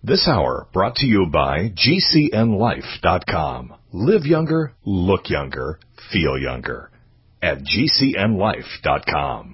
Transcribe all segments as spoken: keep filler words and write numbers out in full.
This hour brought to you by G C N life dot com. Live younger, look younger, feel younger at G C N life dot com.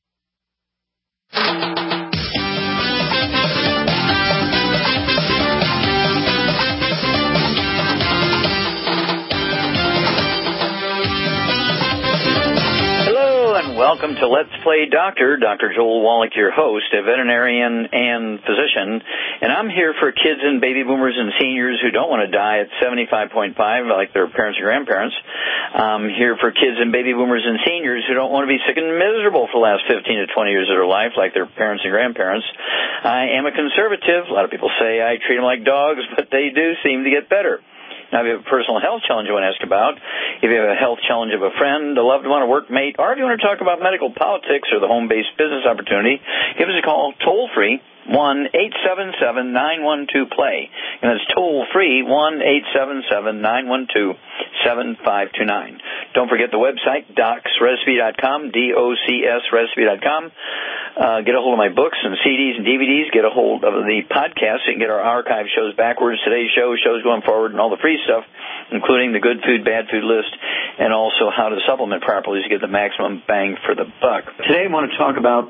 Welcome to Let's Play Doctor. Doctor Joel Wallach, your host, a veterinarian and physician. And I'm here for kids and baby boomers and seniors who don't want to die at seventy-five point five like their parents or grandparents. I'm here for kids and baby boomers and seniors who don't want to be sick and miserable for the last fifteen to twenty years of their life like their parents and grandparents. I am a conservative. A lot of people say I treat them like dogs, but they do seem to get better. Now, if you have a personal health challenge you want to ask about, if you have a health challenge of a friend, a loved one, a workmate, or if you want to talk about medical politics or the home-based business opportunity, give us a call toll-free, one eight seven seven nine one two play. And that's toll-free, one eight seven seven nine one two seven five two nine. Don't forget the website, docs recipe dot com, D O C S recipe dot com. Uh, get a hold of my books and C Ds and D V Ds. Get a hold of the podcast. You can get our archive shows backwards, today's show, shows going forward, and all the free stuff, including the good food, bad food list, and also how to supplement properly to get the maximum bang for the buck. Today I want to talk about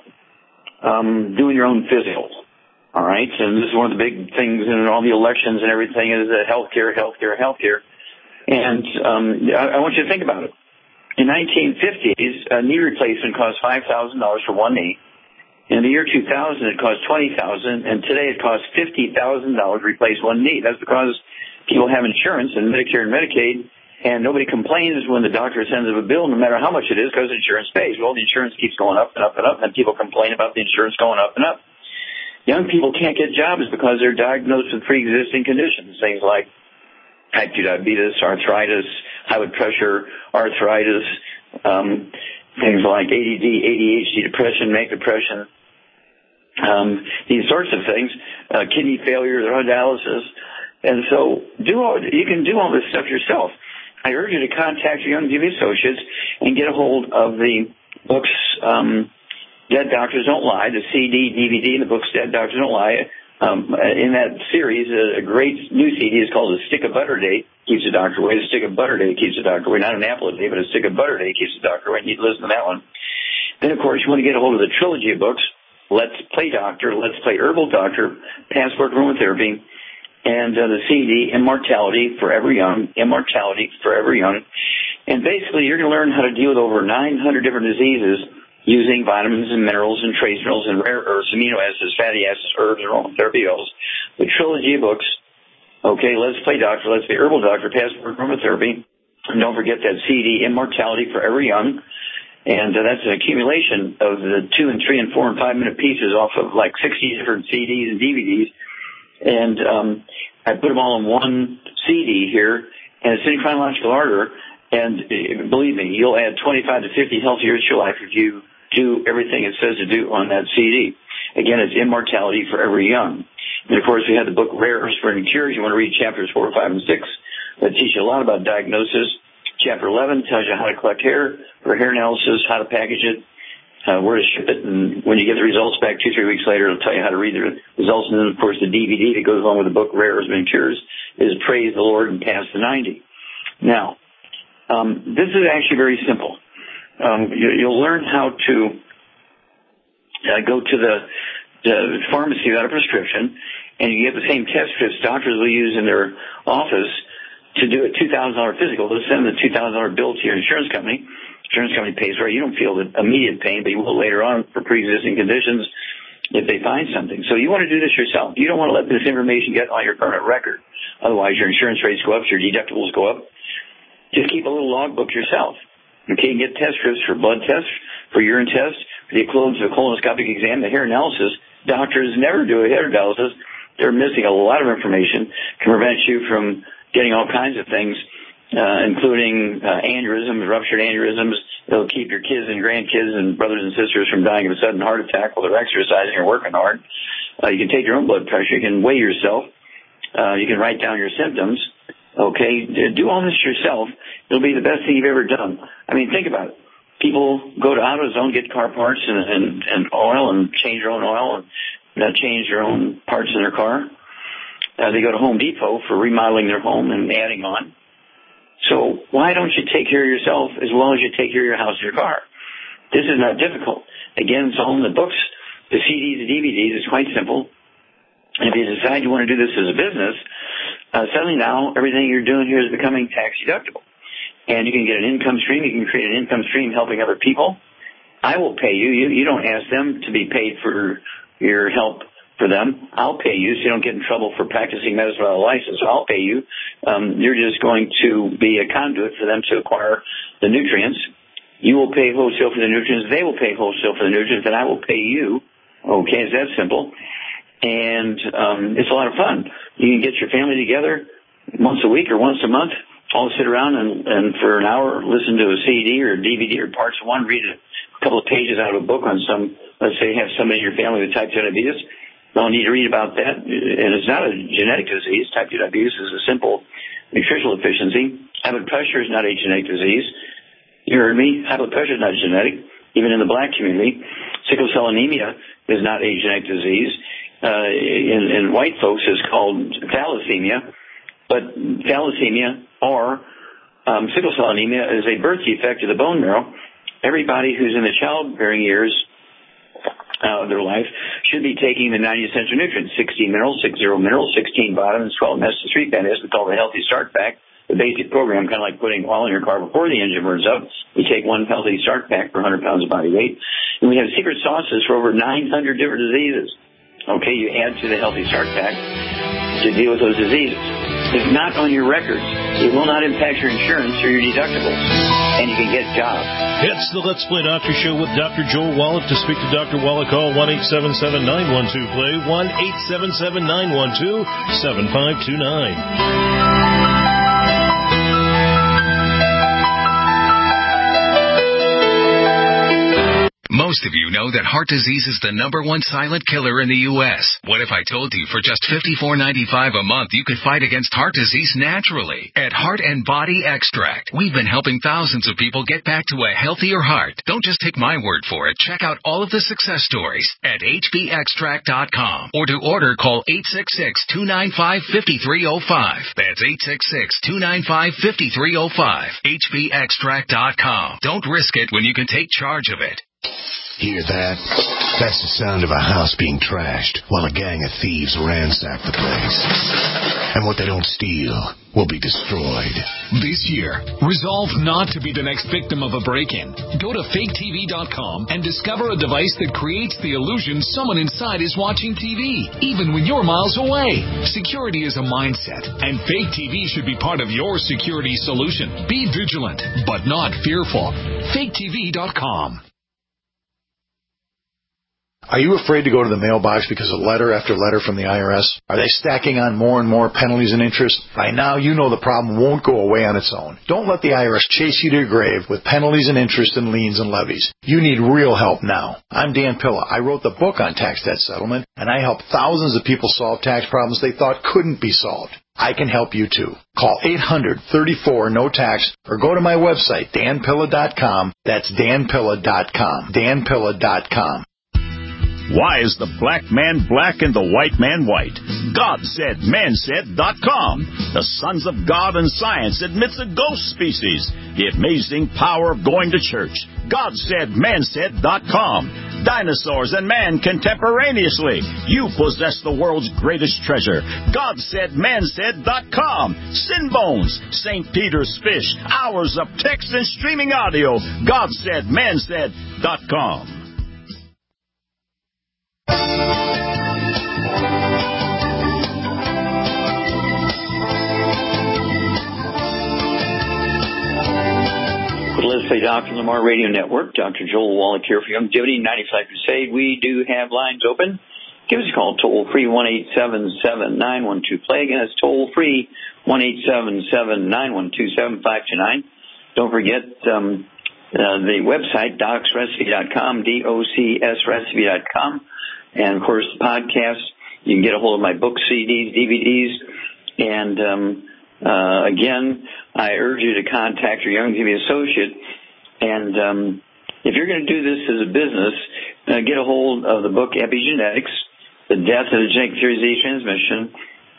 um, doing your own physical. All right, and this is one of the big things in all the elections and everything is uh, healthcare, healthcare, healthcare. And um, I, I want you to think about it. In nineteen fifties, a knee replacement cost five thousand dollars for one knee. In the year two thousand, it cost twenty thousand dollars, and today it costs fifty thousand dollars to replace one knee. That's because people have insurance and Medicare and Medicaid, and nobody complains when the doctor sends them a bill, no matter how much it is, because insurance pays. Well, the insurance keeps going up and up and up, and people complain about the insurance going up and up. Young people can't get jobs because they're diagnosed with pre-existing conditions, things like type two diabetes, arthritis, high blood pressure, arthritis, um, things like A D D, A D H D, depression, manic depression, um, these sorts of things, uh, kidney failure, they're on dialysis. And so do all, you can do all this stuff yourself. I urge you to contact your Young D V associates and get a hold of the books, um, Dead Doctors Don't Lie, the C D, D V D, and the books Dead Doctors Don't Lie. Um, in that series, a, a great new C D is called A Stick of Butter Day, keeps the doctor away. A Stick of Butter Day keeps the doctor away. Not an apple a day, but A Stick of Butter Day keeps the doctor away. You need to listen to that one. Then, of course, you want to get a hold of the trilogy of books, Let's Play Doctor, Let's Play Herbal Doctor, Passport Aromatherapy, and uh, the C D, Immortality Forever Young, Immortality Forever Young. And basically, you're going to learn how to deal with over nine hundred different diseases using vitamins and minerals and trace minerals and rare earths, amino acids, fatty acids, herbs, aromatherapy oils. The trilogy of books, okay, Let's Play Doctor, Let's Play Herbal Doctor, Passport Aromatherapy. And don't forget that C D, Immortality Forever Young. And uh, that's an accumulation of the two and three and four and five minute pieces off of like sixty different C Ds and D V Ds. And um, I put them all in one C D here, and it's in chronological order. And uh, believe me, you'll add twenty-five to fifty healthy years to your life if you do everything it says to do on that C D. Again, it's Immortality Forever Young. And, of course, we have the book Rare Earths for Any Cures. You want to read chapters four, five, and six that teach you a lot about diagnosis. Chapter eleven tells you how to collect hair for hair analysis, how to package it, uh, where to ship it, and when you get the results back two, three weeks later, it'll tell you how to read the results. And then, of course, the D V D that goes along with the book Rare Earths for Any Cures is Praise the Lord and Past the ninety. Now, um, this is actually very simple. Um, you, you'll learn how to uh, go to the, the pharmacy without a prescription, and you get the same test strips doctors will use in their office to do a two thousand dollars physical. They'll send the two thousand dollars bill to your insurance company. Insurance company pays for it. You don't feel the immediate pain, but you will later on for pre-existing conditions if they find something. So you want to do this yourself. You don't want to let this information get on your permanent record. Otherwise, your insurance rates go up, your deductibles go up. Just keep a little logbook yourself. Okay, you can get test strips for blood tests, for urine tests, for the equivalent of a colonoscopic exam, the hair analysis. Doctors never do a hair analysis. They're missing a lot of information, can prevent you from getting all kinds of things, uh, including uh, aneurysms, ruptured aneurysms. It'll keep your kids and grandkids and brothers and sisters from dying of a sudden heart attack while they're exercising or working hard. Uh, you can take your own blood pressure. You can weigh yourself. Uh, you can write down your symptoms. Okay, do all this yourself. It'll be the best thing you've ever done. I mean, think about it. People go to AutoZone, get car parts and, and, and oil and change their own oil and uh, change their own parts in their car. Uh, they go to Home Depot for remodeling their home and adding on. So why don't you take care of yourself as well as you take care of your house and your car? This is not difficult. Again, it's all in the books, the C Ds, the D V Ds. It's quite simple. And if you decide you want to do this as a business, uh, suddenly now everything you're doing here is becoming tax deductible. And you can get an income stream. You can create an income stream helping other people. I will pay you. You, you don't ask them to be paid for your help for them. I'll pay you so you don't get in trouble for practicing medicine without a license. I'll pay you. Um, you're just going to be a conduit for them to acquire the nutrients. You will pay wholesale for the nutrients. They will pay wholesale for the nutrients, and I will pay you. Okay, it's that simple. And um, it's a lot of fun. You can get your family together once a week or once a month, all sit around and, and for an hour listen to a C D or a D V D or parts of one, read a couple of pages out of a book on some, let's say you have somebody in your family with type two diabetes. Don't need to read about that. And it's not a genetic disease. Type two diabetes is a simple nutritional deficiency. High blood pressure is not a genetic disease. You heard me. High blood pressure is not genetic, even in the black community. Sickle cell anemia is not a genetic disease. Uh, in, in white folks is called thalassemia, but thalassemia or um, sickle cell anemia is a birth defect of the bone marrow. Everybody who's in the childbearing years uh, of their life should be taking the ninety essential nutrients, sixteen minerals, six zero minerals, sixteen vitamins, twelve omega three fatty acids. We call the Healthy Start Pack, the basic program, kind of like putting oil in your car before the engine burns up. We take one Healthy Start Pack for one hundred pounds of body weight. And we have secret sauces for over nine hundred different diseases. Okay, you add to the Healthy Start Pack to deal with those diseases. If not on your records, it will not impact your insurance or your deductibles, and you can get jobs. It's the Let's Play Doctor Show with Doctor Joel Wallach. To speak to Doctor Wallach, call one eight seven seven, nine one two, play, one eight seven seven, nine one two, seven five two nine. Most of you know that heart disease is the number one silent killer in the U S What if I told you for just fifty-four ninety-five a month you could fight against heart disease naturally? At Heart and Body Extract, we've been helping thousands of people get back to a healthier heart. Don't just take my word for it. Check out all of the success stories at H B extract dot com. Or to order, call eight six six, two nine five, five three zero five. That's eight six six, two nine five, five three zero five. H B extract dot com. Don't risk it when you can take charge of it. Hear that? That's the sound of a house being trashed while a gang of thieves ransack the place. And what they don't steal will be destroyed. This year, resolve not to be the next victim of a break-in. Go to fake T V dot com and discover a device that creates the illusion someone inside is watching T V, even when you're miles away. Security is a mindset, and Fake T V should be part of your security solution. Be vigilant, but not fearful. fake T V dot com. Are you afraid to go to the mailbox because of letter after letter from the I R S? Are they stacking on more and more penalties and interest? By now, you know the problem won't go away on its own. Don't let the I R S chase you to your grave with penalties and interest and liens and levies. You need real help now. I'm Dan Pilla. I wrote the book on tax debt settlement, and I help thousands of people solve tax problems they thought couldn't be solved. I can help you too. Call eight hundred, thirty-four, no tax or go to my website, dan pilla dot com. That's dan pilla dot com. dan pilla dot com. Why is the black man black and the white man white? God said, man said dot com. The Sons of God and Science admits a ghost species. The amazing power of going to church. God said, man said dot com. Dinosaurs and man contemporaneously. You possess the world's greatest treasure. God said, man said dot com. Sin Bones, Saint Peter's Fish, hours of text and streaming audio. God said, man said dot com. Let's Play Doctor Lamar Radio Network. Doctor Joel Wallach here for Longevity ninety-five Crusade. We do have lines open. Give us a call, toll free, one eight seven seven, nine one two, play. Again, it's toll free, one eight seven seven, nine one two, seven five two nine. Don't forget um, uh, the website, docs recipe dot com, D O C S recipe dot com. And, of course, the podcast. You can get a hold of my books, C Ds, D V Ds. And, um, uh, again, I urge you to contact your Young T V associate. And um, if you're going to do this as a business, uh, get a hold of the book Epigenetics, The Death of the Genetic Theory of Disease Transmission,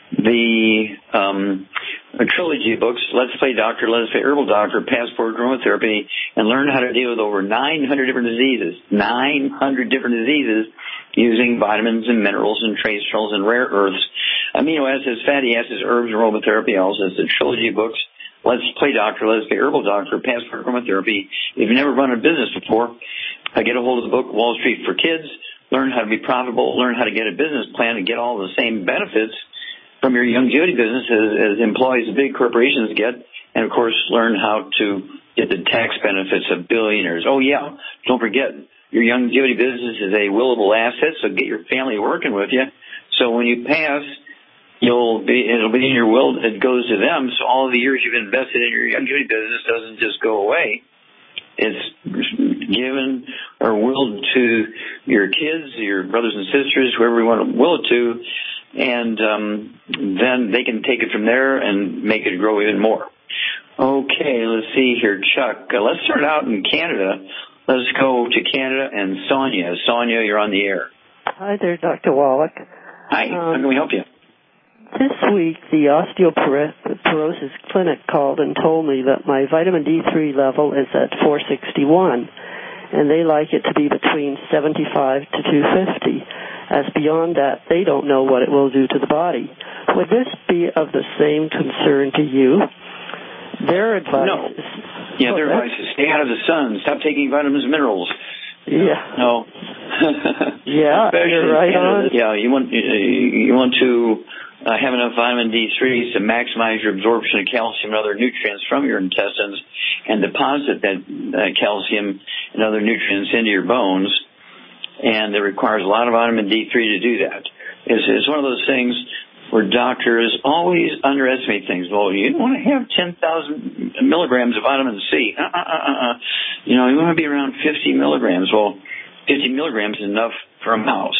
the um, trilogy books, Let's Play Doctor, Let's Play Herbal Doctor, Passport Aromatherapy, and learn how to deal with over nine hundred different diseases, nine hundred different diseases using vitamins and minerals and trace minerals and rare earths, amino acids, fatty acids, herbs, aromatherapy. Also, it's the trilogy books, Let's Play Doctor, Let's Play Herbal Doctor, Passport Aromatherapy. If you've never run a business before, I get a hold of the book, Wall Street for Kids. Learn how to be profitable, learn how to get a business plan and get all the same benefits from your longevity business as, as employees of big corporations get, and of course learn how to get the tax benefits of billionaires. Oh yeah, don't forget, your longevity business is a willable asset, so get your family working with you. So when you pass, you'll be, it'll be in your will that goes to them, so all of the years you've invested in your longevity business doesn't just go away. It's given or willed to your kids, your brothers and sisters, whoever you want to will it to, and um, then they can take it from there and make it grow even more. Okay, let's see here, Chuck. Uh, let's start out in Canada. Let's go to Canada and Sonia. Sonia, you're on the air. Hi there, Doctor Wallach. Hi, um, how can we help you? This week, the osteoporosis clinic called and told me that my vitamin D three level is at four sixty-one, and they like it to be between seventy-five to two fifty. As beyond that, they don't know what it will do to the body. Would this be of the same concern to you? Their advice no. is... Yeah, their advice is stay out of the sun, stop taking vitamins and minerals. Yeah. No. Yeah, you're right on. Yeah, you want, you want to... Uh, have enough vitamin D three to maximize your absorption of calcium and other nutrients from your intestines and deposit that uh, calcium and other nutrients into your bones. And it requires a lot of vitamin D three to do that. It's, it's one of those things where doctors always underestimate things. Well, you don't want to have ten thousand milligrams of vitamin C. Uh, uh, uh, uh. You know, you want to be around fifty milligrams. Well, fifty milligrams is enough for a mouse.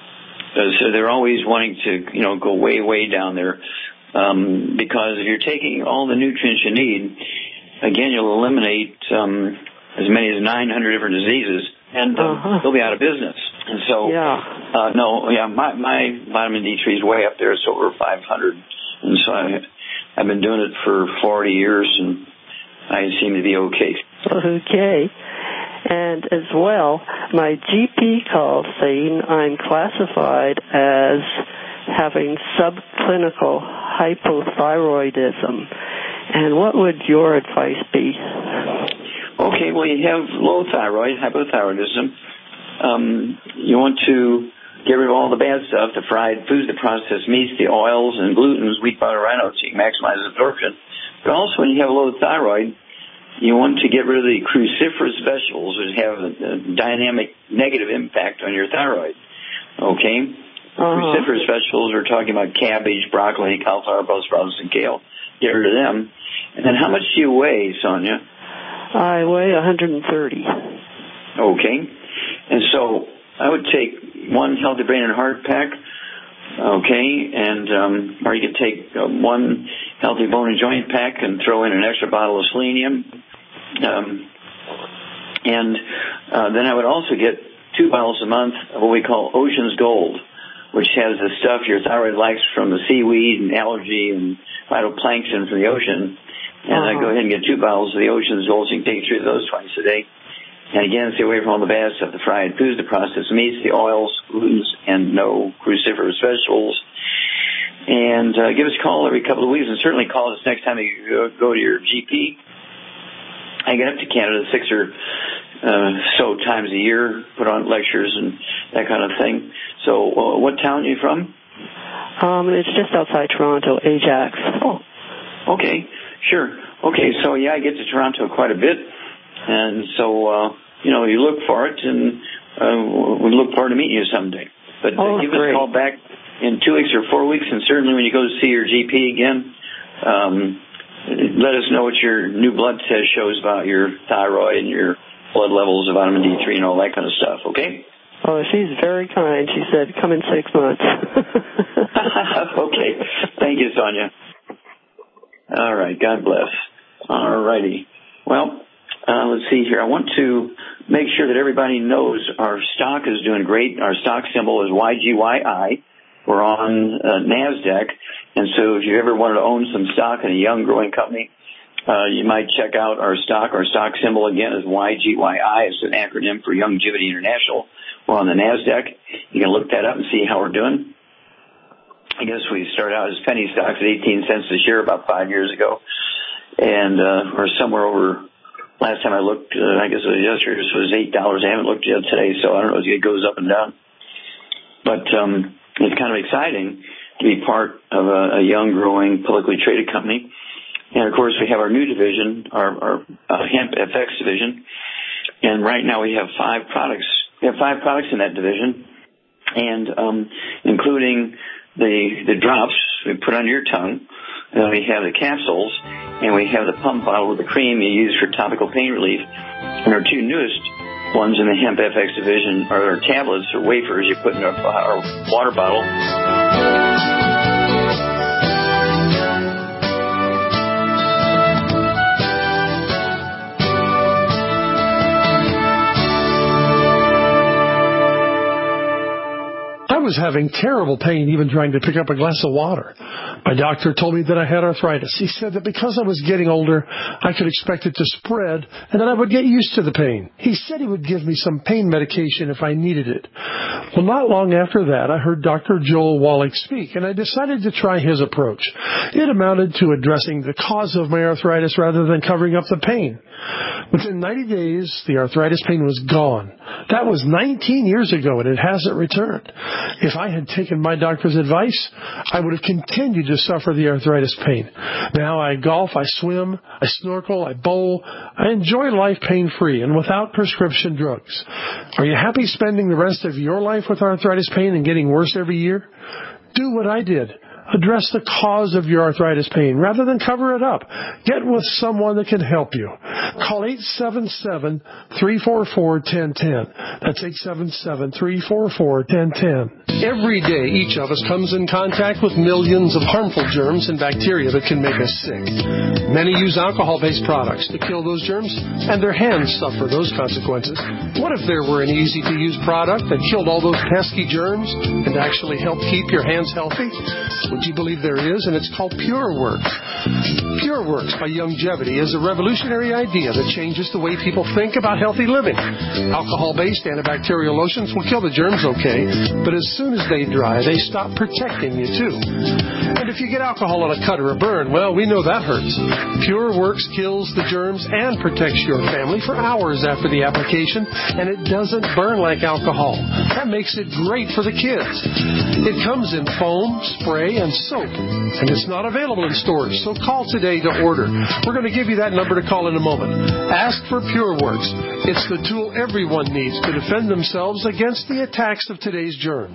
So they're always wanting to, you know, go way, way down there. Um, because if you're taking all the nutrients you need, again, you'll eliminate um, as many as nine hundred different diseases, and um, uh-huh. they'll be out of business. And so, yeah. uh, no, yeah, my, my vitamin D three is way up there. It's over five hundred. And so I, I've been doing it for forty years, and I seem to be okay. Okay. And as well, my G P called saying I'm classified as having subclinical hypothyroidism. And what would your advice be? Okay, well, you have low thyroid, hypothyroidism. Um, you want to get rid of all the bad stuff, the fried foods, the processed meats, the oils and glutens, wheat, butter, rhino, so you can maximize absorption. But also when you have low thyroid, you want to get rid of the cruciferous vegetables, which have a, a dynamic negative impact on your thyroid. Okay? Uh-huh. Cruciferous vegetables, we're talking about cabbage, broccoli, cauliflower, Brussels sprouts, and kale. Get rid of them. And then how much do you weigh, Sonia? I weigh one hundred thirty. Okay. And so I would take one Healthy Brain and Heart pack. Okay, and um, or you could take uh, one Healthy Bone and Joint pack and throw in an extra bottle of selenium. Um, and uh, then I would also get two bottles a month of what we call Ocean's Gold, which has the stuff your thyroid likes from the seaweed and algae and phytoplankton from the ocean. And uh-huh. I go ahead and get two bottles of the Ocean's Gold, so you can take three of those twice a day. And again, stay away from all the bad stuff, the fried foods, the processed meats, the oils, glutens, and no cruciferous vegetables. And uh, give us a call every couple of weeks, and certainly call us next time you go, go to your G P. I get up to Canada six or uh, so times a year, put on lectures and that kind of thing. So uh, what town are you from? Um, it's just outside Toronto, Ajax. Oh, okay, sure. Okay, so yeah, I get to Toronto quite a bit. And so, uh, you know, you look for it, and uh, we look forward to meeting you someday. But uh, oh, give great. us a call back in two weeks or four weeks, and certainly when you go to see your G P again, um, let us know what your new blood test shows about your thyroid and your blood levels of vitamin D three and all that kind of stuff, okay? Oh, she's very kind. She said, come in six months. Okay. Thank you, Sonia. All right. God bless. All righty. Well, Uh, let's see here. I want to make sure that everybody knows our stock is doing great. Our stock symbol is Y G Y I. We're on uh, NASDAQ, and so if you ever wanted to own some stock in a young, growing company, uh, you might check out our stock. Our stock symbol, again, is Y G Y I. It's an acronym for Youngevity International. We're on the NASDAQ. You can look that up and see how we're doing. I guess we started out as penny stocks at eighteen cents a share about five years ago, and uh, we're somewhere over, last time I looked, uh, I guess it was yesterday, it was eight dollars. I haven't looked yet today, so I don't know if it goes up and down. But um, it's kind of exciting to be part of a, a young, growing, publicly traded company. And, of course, we have our new division, our, our uh, Hemp F X division, and right now we have five products. We have five products in that division, and um, including the the drops we put on your tongue. Then we have the capsules, and we have the pump bottle with the cream you use for topical pain relief. And our two newest ones in the Hemp F X division are our tablets or wafers you put in our, our water bottle. I was having terrible pain even trying to pick up a glass of water. My doctor told me that I had arthritis. He said that because I was getting older, I could expect it to spread and that I would get used to the pain. He said he would give me some pain medication if I needed it. Well, not long after that, I heard Doctor Joel Wallach speak, and I decided to try his approach. It amounted to addressing the cause of my arthritis rather than covering up the pain. Within ninety days, the arthritis pain was gone. That was nineteen years ago, and it hasn't returned. If I had taken my doctor's advice, I would have continued to suffer the arthritis pain. Now I golf, I swim, I snorkel, I bowl. I enjoy life pain-free and without prescription drugs. Are you happy spending the rest of your life with arthritis pain and getting worse every year? Do what I did. Address the cause of your arthritis pain rather than cover it up. Get with someone that can help you. Call eight seven seven, three four four, one zero one zero. That's eight seven seven, three four four, one zero one zero. Every day, each of us comes in contact with millions of harmful germs and bacteria that can make us sick. Many use alcohol-based products to kill those germs, and their hands suffer those consequences. What if there were an easy-to-use product that killed all those pesky germs and actually helped keep your hands healthy? Would you believe there is? And it's called PureWorks. PureWorks by Youngevity is a revolutionary idea that changes the way people think about healthy living. Alcohol-based antibacterial lotions will kill the germs okay, but as soon as they dry, they stop protecting you too. And if you get alcohol on a cut or a burn, well, we know that hurts. PureWorks kills the germs and protects your family for hours after the application, and it doesn't burn like alcohol. That makes it great for the kids. It comes in foam, spray, and soap, and it's not available in stores, so call today to order. We're going to give you that number to call in a moment. Ask for PureWorks. It's the tool everyone needs to defend themselves against the attacks of today's germs.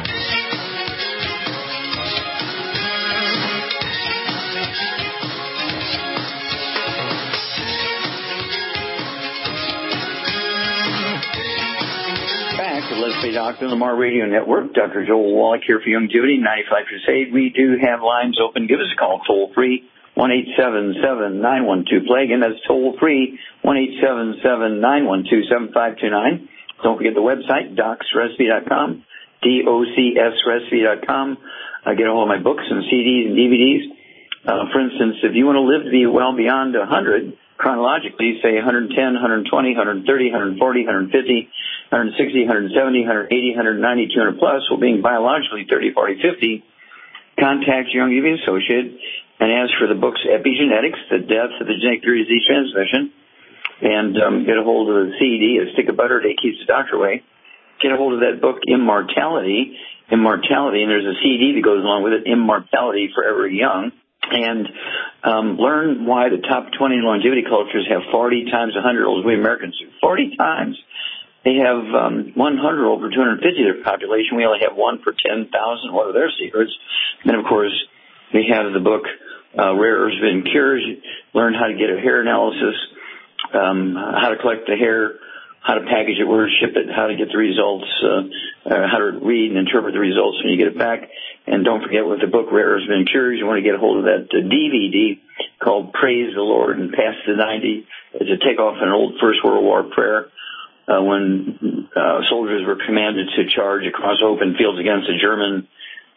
Let's Be Doctor on the Lamar Radio Network. Doctor Joel Wallach here for Youngevity, ninety-five Crusade. We do have lines open. Give us a call, toll free, one eight seven seven, nine one two, play. Again, that's toll free, one eight seven seven, nine one two, seven five two nine. Don't forget the website, docs recipe dot com, D O C S recipe dot com. Uh, get a hold of my books and C Ds and D V Ds. Uh, for instance, if you want to live to be well beyond one hundred, chronologically, say one ten, one twenty, one thirty, one forty, one fifty, one sixty, one seventy, one eighty, one ninety, two hundred plus, well, being biologically thirty, forty, fifty, contact your Youngevity associate and ask for the books Epigenetics, The Death of the Genetic Theory of Disease Transmission, and um, get a hold of the C D, A Stick of Butter Day Keeps the Doctor Away. Get a hold of that book, Immortality, Immortality, and there's a C D that goes along with it, Immortality Forever Young. And um, learn why the top twenty longevity cultures have forty times one hundred olds we Americans do. forty times. They have um, one hundred over two hundred fifty of their population. We only have one per ten thousand. What are their secrets? And, of course, we have the book, uh, Rare Herbs and Cures. Learn how to get a hair analysis, um, how to collect the hair, how to package it, where to ship it, how to get the results, uh, uh, how to read and interpret the results when you get it back. And don't forget, with the book Rare Herbs and Cures, you want to get a hold of that uh, D V D called Praise the Lord and Pass the ninety. It's a takeoff an old First World War prayer uh, when uh, soldiers were commanded to charge across open fields against the German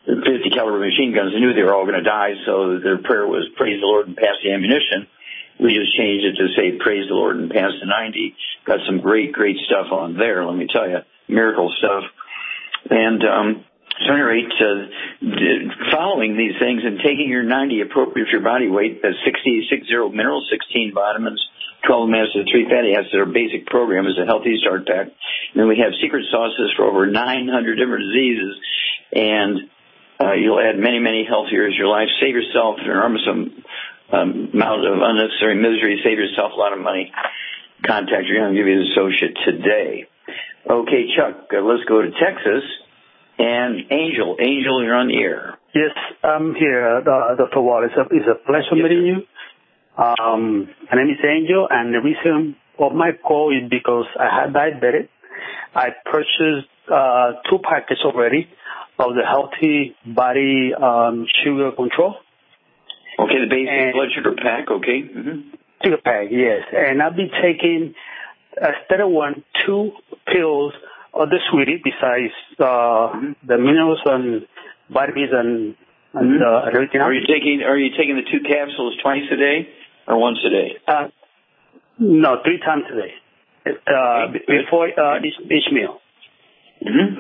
fifty caliber machine guns. They knew they were all going to die, so their prayer was praise the Lord and pass the ammunition. We just changed it to say praise the Lord and pass the ninety. Got some great, great stuff on there, let me tell you. Miracle stuff. And um, so at any rate, uh, following these things and taking your ninety appropriate for your body weight, that's sixty, six zero minerals, sixteen vitamins, twelve acids, three fatty acids. Our basic program is a healthy start pack. And then we have secret sauces for over nine hundred different diseases. And uh, you'll add many, many health years to your life. Save yourself an enormous um, amount of unnecessary misery. Save yourself a lot of money. Contact your Young Living associate today. Okay, Chuck, uh, let's go to Texas. And Angel, Angel, you're on the air. Yes, I'm here, uh, Doctor Wall. It's a, it's a pleasure yes, meeting you. Um, my name is Angel, and the reason of my call is because I had diabetes. I purchased uh, two packets already of the Healthy Body um, Sugar Control. Okay, the basic and blood sugar pack, okay. Mm-hmm. Sugar pack, yes. And I've been taking, instead of one, two pills of the sweetie besides uh, mm-hmm. the minerals and vitamins and, and mm-hmm. uh, everything else. Are you taking Are you taking the two capsules twice a day or once a day? Uh, no, three times a day. Uh, okay. Before uh, each, each meal. Mm-hmm.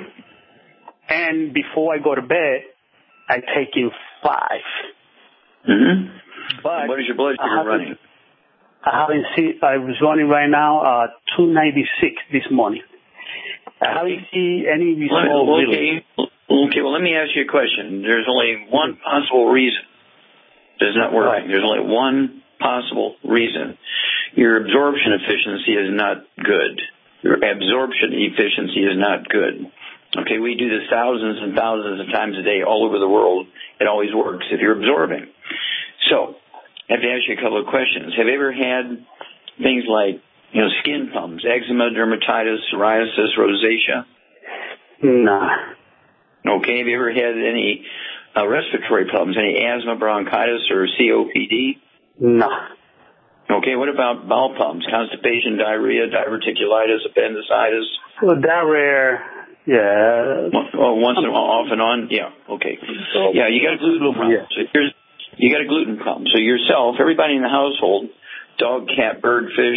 And before I go to bed, I take in five. Mm-hmm. But what is your blood sugar running? I haven't seen. I was running right now uh, two ninety-six this morning. I haven't seen any result. Well, okay. Really. Okay. Well, let me ask you a question. There's only one possible reason it's not working. There's only one possible reason. Your absorption efficiency is not good. Your absorption efficiency is not good. Okay, we do this thousands and thousands of times a day all over the world. It always works if you're absorbing. So, I have to ask you a couple of questions. Have you ever had things like, you know, skin problems, eczema, dermatitis, psoriasis, rosacea? Nah. Okay, have you ever had any uh, respiratory problems, any asthma, bronchitis, or C O P D? Nah. Okay, what about bowel problems, constipation, diarrhea, diverticulitis, appendicitis? Well, diarrhea, yeah. Oh, once in a while, off and on? Yeah, okay. Yeah, you got a gluten problem. Yeah. So here's, you got a gluten problem. So yourself, everybody in the household, dog, cat, bird, fish,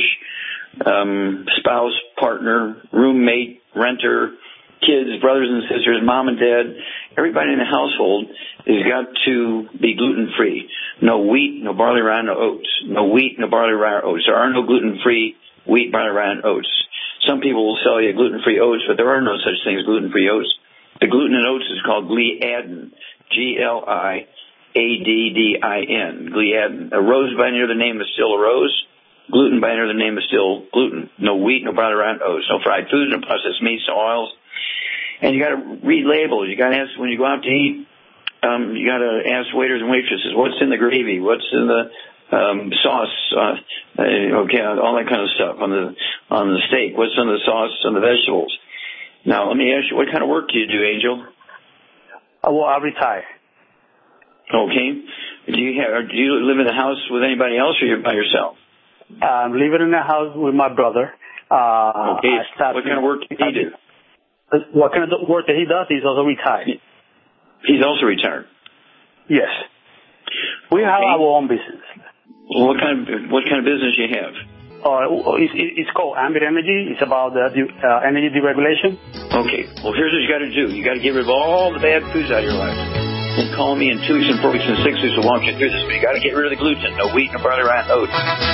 um, spouse, partner, roommate, renter, kids, brothers and sisters, mom and dad, everybody in the household has got to be gluten-free. No wheat, no barley, rye, no oats. No wheat, no barley, rye, or oats. There are no gluten-free wheat, barley, rye, and oats. Some people will sell you gluten-free oats, but there are no such things as gluten-free oats. The gluten in oats is called gliadin, G L I A D D I N, gliadin. A rose by any other name is still a rose. Gluten by any other name is still gluten. No wheat, no barley, rye, and oats. No fried foods, no processed meats, no oils. And you got to read labels. You got to ask when you go out to eat. Um, you got to ask waiters and waitresses what's in the gravy, what's in the um, sauce. Uh, okay, all that kind of stuff on the on the steak. What's in the sauce on the vegetables? Now, let me ask you, what kind of work do you do, Angel? Uh, well, I retire. Okay. Do you have? Do you live in the house with anybody else, or you're by yourself? I'm living in the house with my brother. Uh, okay. What kind of work do he do? What kind of work that he does? He's also retired. He's also retired. Yes. We okay. have our own business. Well, what kind of what kind of business you have? Uh, it's, it's called Ambit Energy. It's about the uh, energy deregulation. Okay. Well, here's what you got to do. You got to get rid of all the bad foods out of your life. And call me in two weeks and four weeks and six weeks. We'll walk you through this. But you got to get rid of the gluten. No wheat, no barley, rye, no oats.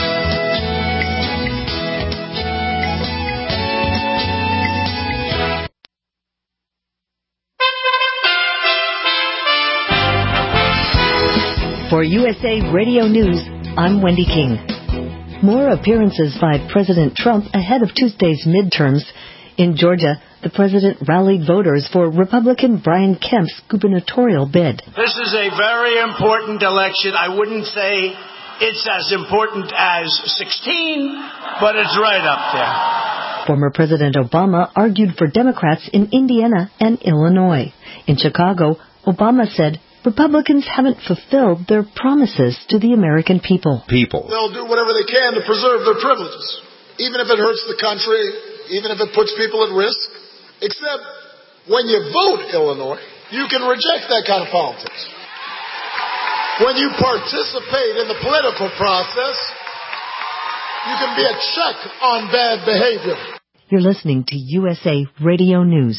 For U S A Radio News, I'm Wendy King. More appearances by President Trump ahead of Tuesday's midterms. In Georgia, the president rallied voters for Republican Brian Kemp's gubernatorial bid. This is a very important election. I wouldn't say it's as important as sixteen, but it's right up there. Former President Obama argued for Democrats in Indiana and Illinois. In Chicago, Obama said Republicans haven't fulfilled their promises to the American people. People. They'll do whatever they can to preserve their privileges, even if it hurts the country, even if it puts people at risk. Except when you vote, Illinois, you can reject that kind of politics. When you participate in the political process, you can be a check on bad behavior. You're listening to U S A Radio News.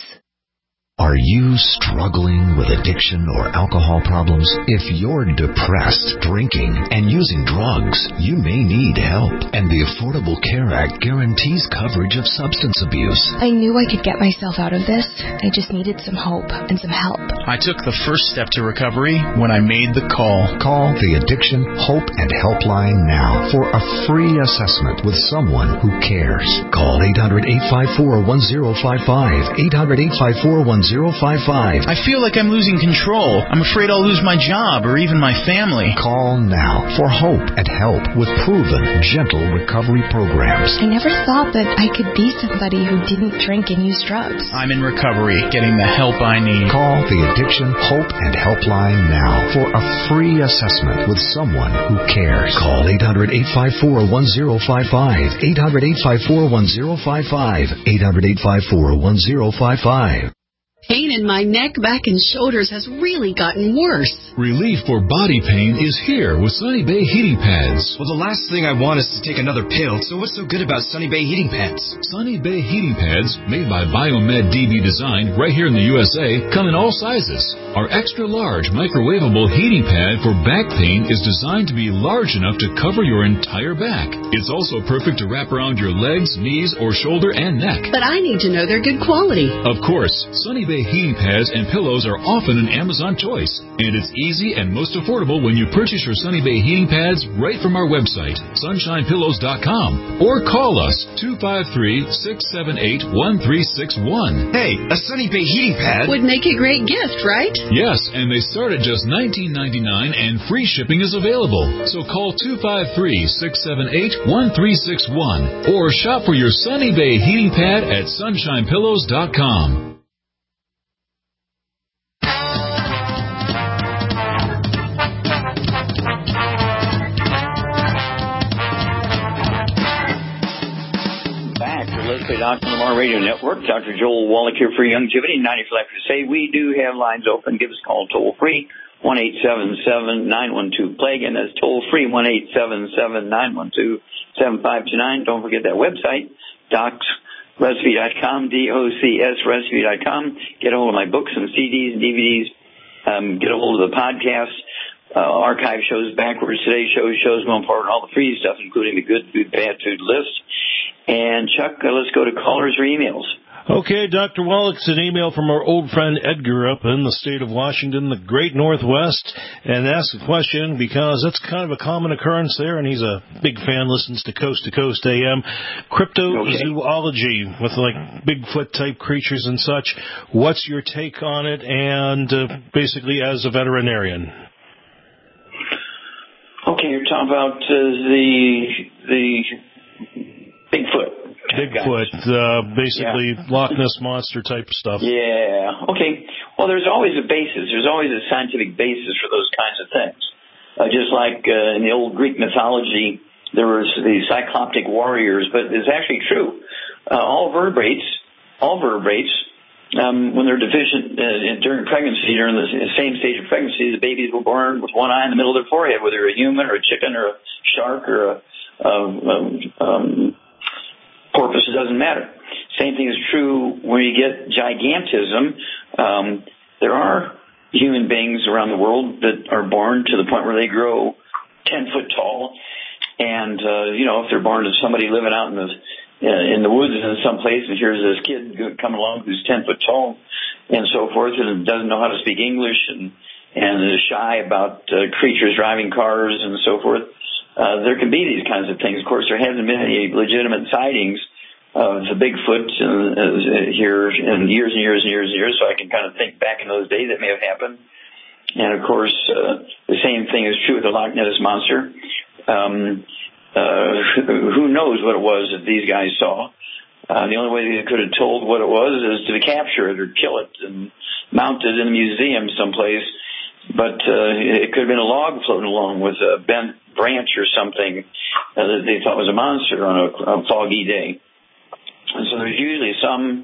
Are you struggling with addiction or alcohol problems? If you're depressed, drinking, and using drugs, you may need help. And the Affordable Care Act guarantees coverage of substance abuse. I knew I could get myself out of this. I just needed some hope and some help. I took the first step to recovery when I made the call. Call the Addiction Hope and Helpline now for a free assessment with someone who cares. Call eight hundred, eight five four, one zero five five, eight hundred, eight five four, one zero five five. I feel like I'm losing control. I'm afraid I'll lose my job or even my family. Call now for hope and help with proven, gentle recovery programs. I never thought that I could be somebody who didn't drink and use drugs. I'm in recovery, getting the help I need. Call the Addiction Hope and Helpline now for a free assessment with someone who cares. Call eight hundred, eight five four, one zero five five, eight hundred, eight five four, one zero five five, eight hundred, eight five four, one zero five five. Pain in my neck, back, and shoulders has really gotten worse. Relief for body pain is here with Sunny Bay Heating Pads. Well, the last thing I want is to take another pill, so what's so good about Sunny Bay Heating Pads? Sunny Bay Heating Pads, made by Biomed D B Design right here in the U S A, come in all sizes. Our extra-large microwavable heating pad for back pain is designed to be large enough to cover your entire back. It's also perfect to wrap around your legs, knees, or shoulder and neck. But I need to know they're good quality. Of course, Sunny Bay heating pads and pillows are often an Amazon choice, and it's easy and most affordable when you purchase your Sunny Bay heating pads right from our website, sunshine pillows dot com, or call us two five three, six seven eight, one three six one. Hey, a Sunny Bay heating pad would make a great gift, right? Yes, and they start at just nineteen ninety-nine, and free shipping is available. So call two five three, six seven eight, one three six one or shop for your Sunny Bay heating pad at sunshine pillows dot com. Doctor Lamar Radio Network. Doctor Joel Wallach here for Youngevity. ninety for Life to say we do have lines open. Give us a call toll free, one eight seven seven, nine one two, plague, and that's toll free, one eight seven seven, nine one two, seven five two nine. Don't forget that website, docs recipe dot com, D O C S recipe dot com. Get a hold of my books and C Ds and D V Ds. Um, get a hold of the podcast, uh, archive shows, backwards, today's shows, shows going forward, all the free stuff, including the good food, bad food list. And, Chuck, uh, let's go to callers or emails. Okay, Doctor Wallach, it's an email from our old friend Edgar up in the state of Washington, the great Northwest, and asks a question because it's kind of a common occurrence there, and he's a big fan, listens to Coast to Coast A M. Cryptozoology okay. with, like, Bigfoot-type creatures and such. What's your take on it, and uh, basically as a veterinarian? Okay, you're talking about uh, the the... Bigfoot. Bigfoot, uh, basically yeah. Loch Ness Monster type stuff. Yeah. Okay. Well, there's always a basis. There's always a scientific basis for those kinds of things. Uh, just like uh, in the old Greek mythology, there was the cycloptic warriors, but it's actually true. Uh, all vertebrates, all vertebrates, um, when they're deficient uh, during pregnancy, during the same stage of pregnancy, the babies were born with one eye in the middle of their forehead, whether a human or a chicken or a shark or a um, um, porpoise, it doesn't matter. Same thing is true when you get gigantism. Um, there are human beings around the world that are born to the point where they grow ten foot tall. And, uh, you know, if they're born to somebody living out in the uh, in the woods in some place, and here's this kid coming along who's ten foot tall and so forth, and doesn't know how to speak English and, and is shy about uh, creatures driving cars and so forth, Uh, there can be these kinds of things. Of course, there hasn't been any legitimate sightings of the Bigfoot uh, uh, here in years and years and years and years, so I can kind of think back in those days that may have happened. And, of course, uh, the same thing is true with the Loch Ness Monster. Um, uh, who knows what it was that these guys saw? Uh, the only way they could have told what it was is to capture it or kill it and mount it in a museum someplace. But uh, it could have been a log floating along with a bent branch or something uh, that they thought was a monster on a, a foggy day. And so there's usually some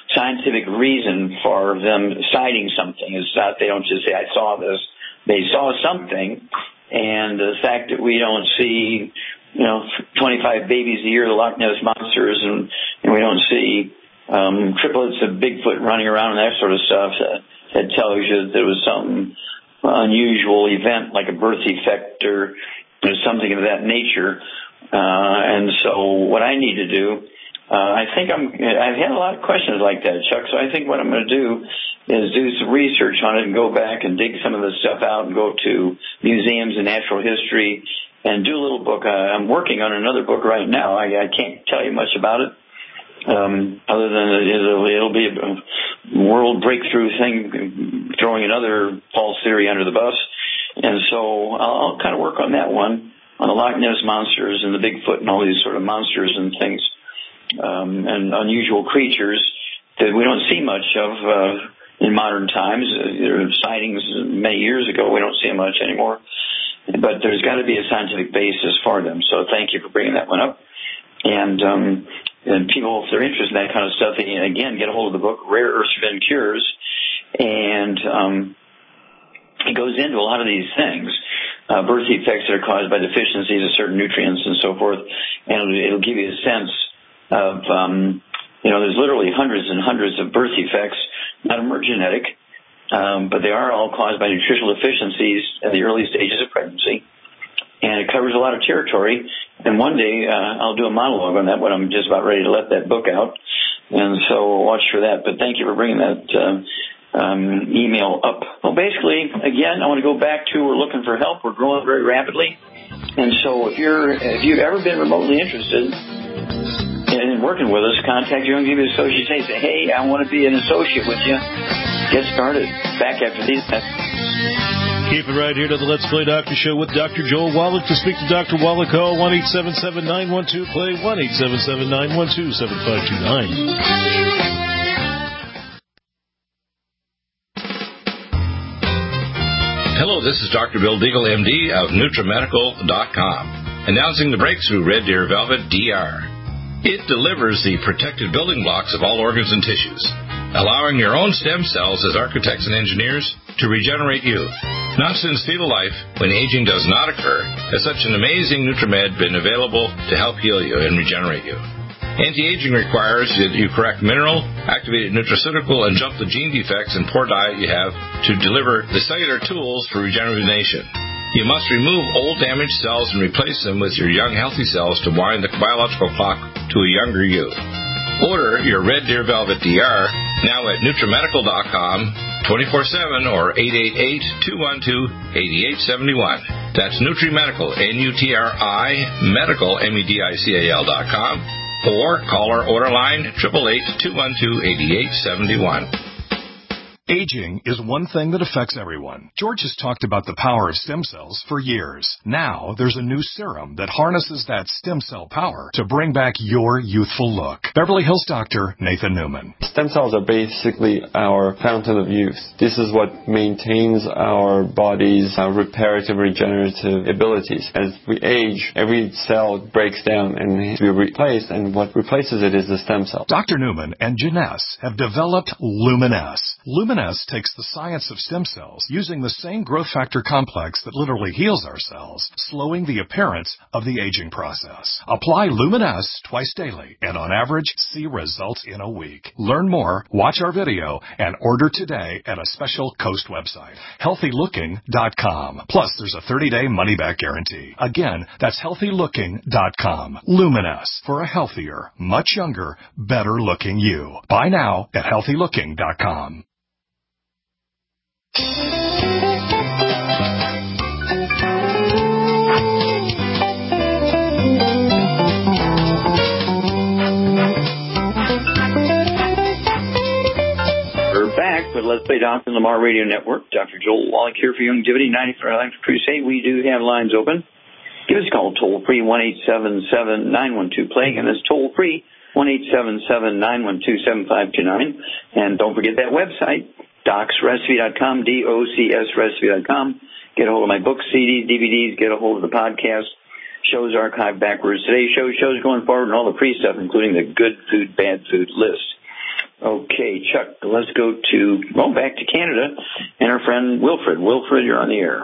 scientific reason for them citing something. It's not, they don't just say, I saw this. They saw something, and the fact that we don't see, you know, twenty-five babies a year, the Loch Ness monsters, and, and we don't see um, triplets of Bigfoot running around and that sort of stuff, that, that tells you that there was some unusual event like a birth defect or, or something of that nature. Uh, and so what I need to do, uh, I think I'm, I've had a lot of questions like that, Chuck, so I think what I'm going to do is do some research on it and go back and dig some of this stuff out and go to museums and natural history and do a little book. Uh, I'm working on another book right now. I, I can't tell you much about it, um, other than it'll, it'll be a world breakthrough thing, throwing another false theory under the bus. And so I'll, I'll kind of work on that one, on the Loch Ness monsters and the Bigfoot and all these sort of monsters and things, um, and unusual creatures that we don't see much of uh, in modern times. There were sightings many years ago. We don't see them much anymore. But there's got to be a scientific basis for them. So thank you for bringing that one up. And, um, and people, if they're interested in that kind of stuff, they, again, get a hold of the book, Rare Earths Forbidden Cures. And um, it goes into a lot of these things, uh, birth defects that are caused by deficiencies of certain nutrients and so forth. And it'll, it'll give you a sense of, um, you know, there's literally hundreds and hundreds of birth defects. None of them are genetic, um, but they are all caused by nutritional deficiencies at the early stages of pregnancy. And it covers a lot of territory. And one day uh, I'll do a monologue on that when I'm just about ready to let that book out. And so watch for that. But thank you for bringing that uh, um, email up. Well, basically, again, I want to go back to we're looking for help. We're growing very rapidly. And so if you're if you've ever been remotely interested in working with us, contact your Youngevity Associates and say, hey, I want to be an associate with you. Get started. Back after these messages. Keep it right here to the Let's Play Doctor Show with Doctor Joel Wallach. To speak to Doctor Wallach, call one eight seven seven, nine one two, play, one eight seven seven, nine one two, seven five two nine. Hello, this is Doctor Bill Deagle, M D of Nutrimedical dot com, announcing the breakthrough Red Deer Velvet D R. It delivers the protected building blocks of all organs and tissues, allowing your own stem cells as architects and engineers to regenerate you. Not since fetal life, when aging does not occur, has such an amazing NutriMed been available to help heal you and regenerate you. Anti-aging requires that you correct mineral, activated nutraceutical, and jump the gene defects and poor diet you have to deliver the cellular tools for regeneration. You must remove old damaged cells and replace them with your young healthy cells to wind the biological clock to a younger you. Order your Red Deer Velvet D R now at Nutrimedical dot com, twenty-four seven or eight eight eight, two one two, eight eight seven one. That's Nutrimedical, N U T R I, medical, M E D I C A L dot com, or call our order line, eight eight eight, two one two, eight eight seven one. Aging is one thing that affects everyone. George has talked about the power of stem cells for years. Now, there's a new serum that harnesses that stem cell power to bring back your youthful look. Beverly Hills doctor Nathan Newman. Stem cells are basically our fountain of youth. This is what maintains our body's uh, reparative, regenerative abilities. As we age, every cell breaks down and needs to be replaced, and what replaces it is the stem cell. Doctor Newman and Janess have developed Luminess. Luminess takes the science of stem cells using the same growth factor complex that literally heals our cells, slowing the appearance of the aging process. Apply Luminess twice daily and on average see results in a week. Learn more, watch our video, and order today at a special Coast website, healthy looking dot com. Plus, there's a thirty-day money-back guarantee. Again, that's healthy looking dot com. Luminess, for a healthier, much younger, better-looking you. Buy now at healthy looking dot com. We're back with Let's Play Doctor Lamar Radio Network. Doctor Joel Wallach here for Youngevity ninety-four Life Crusade. We do have lines open. Give us a call toll free, one eight seven seven, nine one two, play. Again, that's toll free, one eight seven seven, nine one two, seven five two nine. And don't forget that website, docs recipe dot com, D O C S recipe dot com. Get a hold of my books, C Ds, D V Ds. Get a hold of the podcast. Shows archived backwards. Today's show, shows going forward, and all the pre-stuff, including the good food, bad food list. Okay, Chuck, let's go to, well, back to Canada and our friend Wilfred. Wilfred, you're on the air.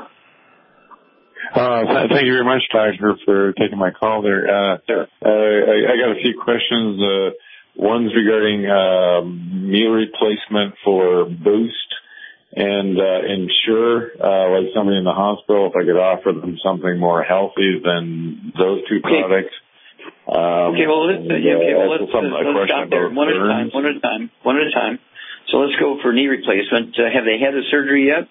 Uh, thank you very much, Doctor, for taking my call there. Uh, sure. uh, I, I got a few questions. Uh, one's regarding uh, meal replacement for Boost and uh, Ensure, uh, like somebody in the hospital, if I could offer them something more healthy than those two okay. products. Um, okay, well, let's, uh, yeah, okay, well, let's, some, let's, let's stop there. One at a time, one at a time, one at a time. So let's go for knee replacement. Uh, have they had the surgery yet?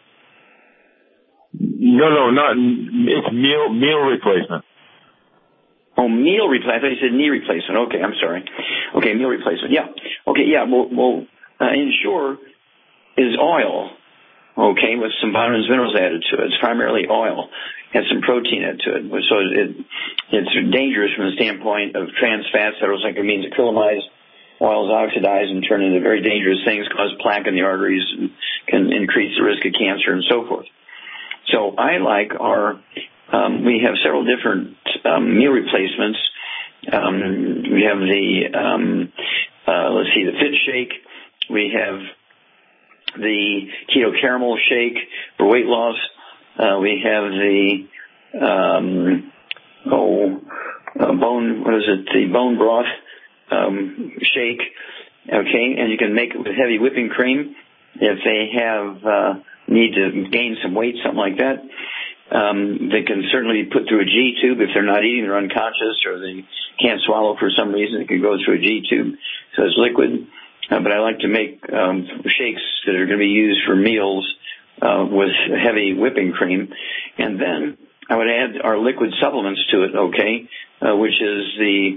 No, no, not, it's meal, meal replacement. Oh, meal replacement. I thought you said knee replacement. Okay, I'm sorry. Okay, meal replacement. Yeah. Okay, yeah, well, well uh, Ensure is oil, okay, with some vitamins and minerals added to it. It's primarily oil and some protein added to it. So it, it's dangerous from the standpoint of trans fats. That was like it means acrylamides. Oils oxidize and turn into very dangerous things, cause plaque in the arteries, and can increase the risk of cancer and so forth. So I like our, um, we have several different um, meal replacements. Um, we have the, um, uh, let's see, the Fit Shake. We have the Keto Caramel Shake for weight loss. Uh, we have the, um, oh, uh, bone, what is it, the bone broth um, shake. Okay, and you can make it with heavy whipping cream if they have, uh, need to gain some weight, something like that. Um, they can certainly be put through a G tube if they're not eating, they're unconscious, or they can't swallow for some reason. It can go through a G tube, so it's liquid. Uh, but I like to make um, shakes that are going to be used for meals uh, with heavy whipping cream, and then I would add our liquid supplements to it. Okay, uh, which is the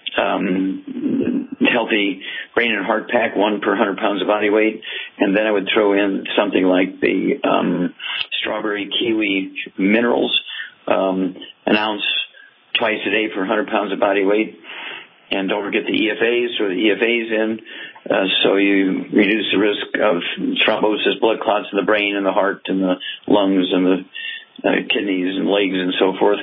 um, healthy brain and heart pack, one per one hundred pounds of body weight. And then I would throw in something like the um, strawberry kiwi minerals, um, an ounce twice a day for one hundred pounds of body weight. And don't forget the E F As, or the E F As in, uh, so you reduce the risk of thrombosis, blood clots in the brain and the heart and the lungs and the uh, kidneys and legs and so forth.